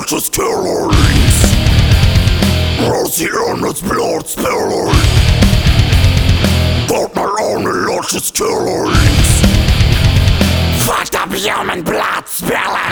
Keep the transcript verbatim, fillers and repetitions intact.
luscious killings, rosy on its blood spilling, fought my own luscious killings, fucked up human blood spilling.